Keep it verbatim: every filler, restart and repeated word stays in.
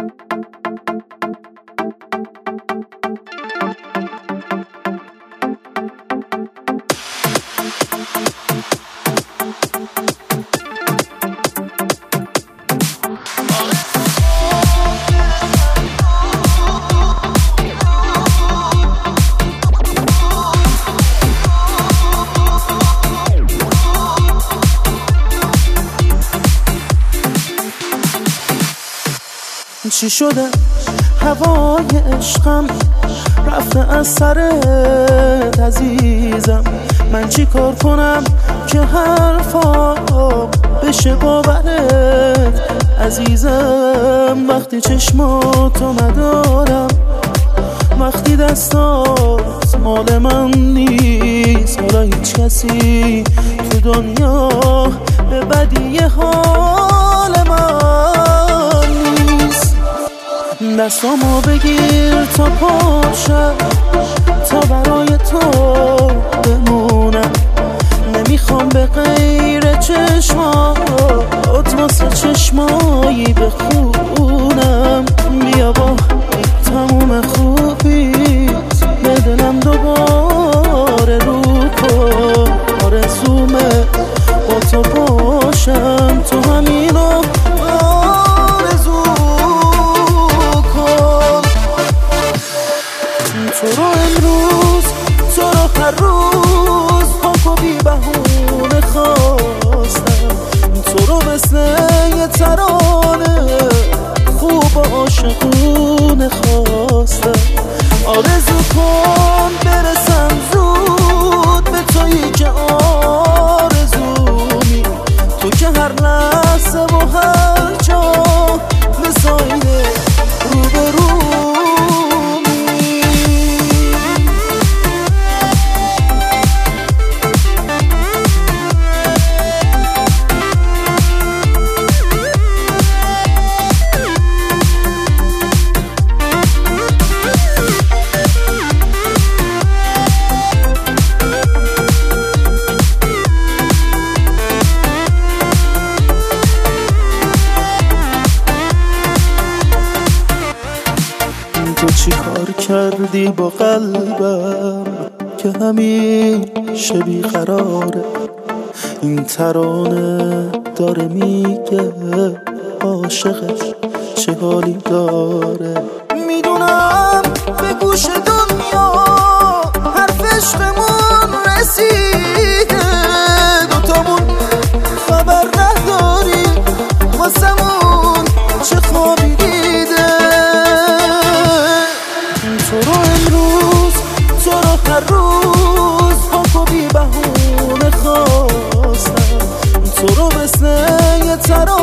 چی شده هوای عشقم رفته از سرت عزیزم، من چی کار کنم که حرفا بشه باورت عزیزم. وقتی چشماتو ندارم، وقتی دستات مال من نیست، حالا هیچ کسی تو دنیا به بدی حال من نیست. دستامو بگیر تا پاشم، تا برای تو بمونم، نمیخوام به غیر چشمات واسه چشمایی بخونم. بیا با تموم خوبیت به دلم دوباره رو کن، آرزومه با تو باشم، تو همینو آرزو کن. تو رو امروز، تو رو هر روز پاک و بی بهونه خواستم، تو رو مثل یه ترانه خوب و عاشقونه خواستم. آرزو کن برسم زود به تویی که آرزومی، تو که هر لحظه و هر جا مثل آینه رو به رومی. تو چی کار کردی با قلبم که همیشه بیقراره؟ این ترانه داره میگه عاشقش چه حالی داره. میدونم به گوش دنیا حرف عشقمون رسیده، دوتامون خبر نداری واسمون چه خوابی دیده. تو رو امروز، تو رو هر روز پاک و بی بهونه خواستم، تو رو مثل یه ترانه